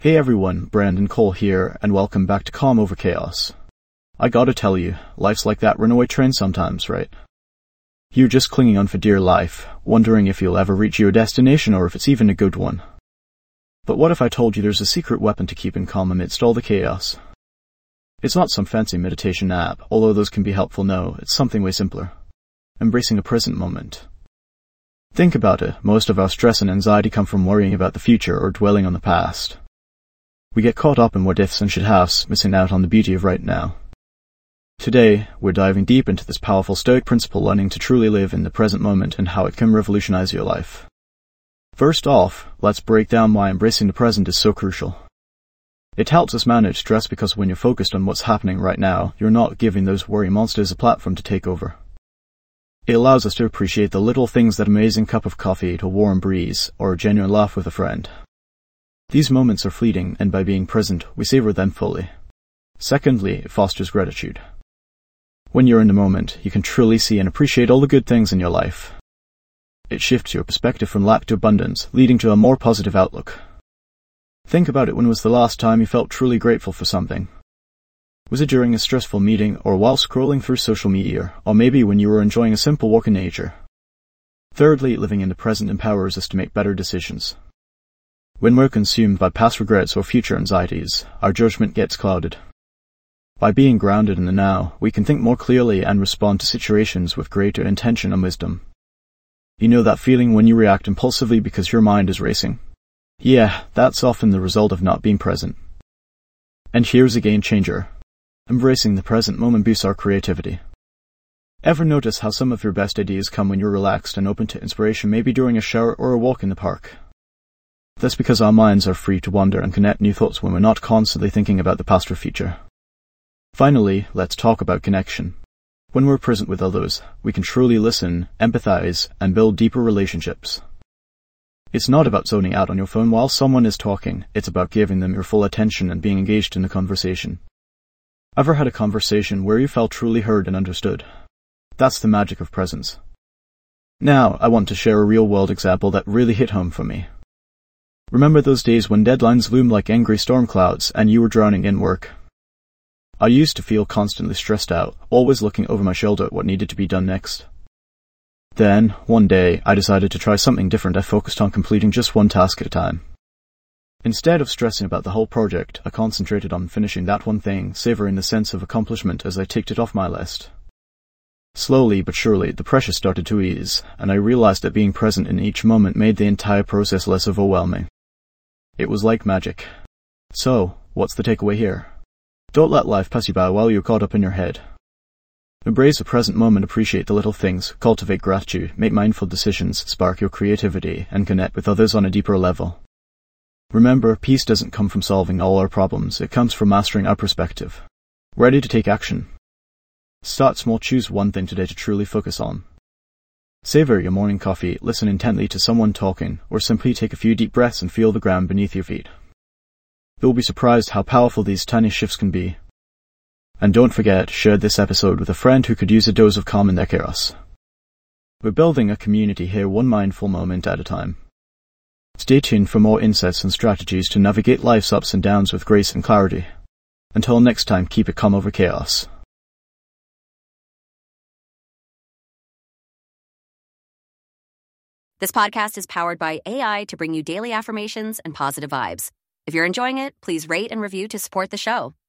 Hey everyone, Brandon Cole here, and welcome back to Calm Over Chaos. I gotta tell you, life's like that runaway train sometimes, right? You're just clinging on for dear life, wondering if you'll ever reach your destination or if it's even a good one. But what if I told you there's a secret weapon to keeping calm amidst all the chaos? It's not some fancy meditation app, although those can be helpful. No, it's something way simpler. Embracing the present moment. Think about it, most of our stress and anxiety come from worrying about the future or dwelling on the past. We get caught up in what ifs and should haves, missing out on the beauty of right now. Today, we're diving deep into this powerful Stoic principle, learning to truly live in the present moment and how it can revolutionize your life. First off, let's break down why embracing the present is so crucial. It helps us manage stress because when you're focused on what's happening right now, you're not giving those worry monsters a platform to take over. It allows us to appreciate the little things, that amazing cup of coffee, a warm breeze, or a genuine laugh with a friend. These moments are fleeting, and by being present, we savor them fully. Secondly, it fosters gratitude. When you're in the moment, you can truly see and appreciate all the good things in your life. It shifts your perspective from lack to abundance, leading to a more positive outlook. Think about it. When was the last time you felt truly grateful for something? Was it during a stressful meeting, or while scrolling through social media, or maybe when you were enjoying a simple walk in nature? Thirdly, living in the present empowers us to make better decisions. When we're consumed by past regrets or future anxieties, our judgment gets clouded. By being grounded in the now, we can think more clearly and respond to situations with greater intention and wisdom. You know that feeling when you react impulsively because your mind is racing? Yeah, that's often the result of not being present. And here's a game changer. Embracing the present moment boosts our creativity. Ever notice how some of your best ideas come when you're relaxed and open to inspiration, maybe during a shower or a walk in the park? That's because our minds are free to wander and connect new thoughts when we're not constantly thinking about the past or future. Finally, let's talk about connection. When we're present with others, we can truly listen, empathize, and build deeper relationships. It's not about zoning out on your phone while someone is talking, it's about giving them your full attention and being engaged in the conversation. Ever had a conversation where you felt truly heard and understood? That's the magic of presence. Now, I want to share a real-world example that really hit home for me. Remember those days when deadlines loomed like angry storm clouds and you were drowning in work? I used to feel constantly stressed out, always looking over my shoulder at what needed to be done next. Then, one day, I decided to try something different. I focused on completing just one task at a time. Instead of stressing about the whole project, I concentrated on finishing that one thing, savoring the sense of accomplishment as I ticked it off my list. Slowly but surely, the pressure started to ease, and I realized that being present in each moment made the entire process less overwhelming. It was like magic. So, what's the takeaway here? Don't let life pass you by while you're caught up in your head. Embrace the present moment, appreciate the little things, cultivate gratitude, make mindful decisions, spark your creativity, and connect with others on a deeper level. Remember, peace doesn't come from solving all our problems, it comes from mastering our perspective. Ready to take action? Start small, choose one thing today to truly focus on. Savor your morning coffee, listen intently to someone talking, or simply take a few deep breaths and feel the ground beneath your feet. You'll be surprised how powerful these tiny shifts can be. And don't forget, share this episode with a friend who could use a dose of calm in their chaos. We're building a community here, one mindful moment at a time. Stay tuned for more insights and strategies to navigate life's ups and downs with grace and clarity. Until next time, keep it calm over chaos. This podcast is powered by AI to bring you daily affirmations and positive vibes. If you're enjoying it, please rate and review to support the show.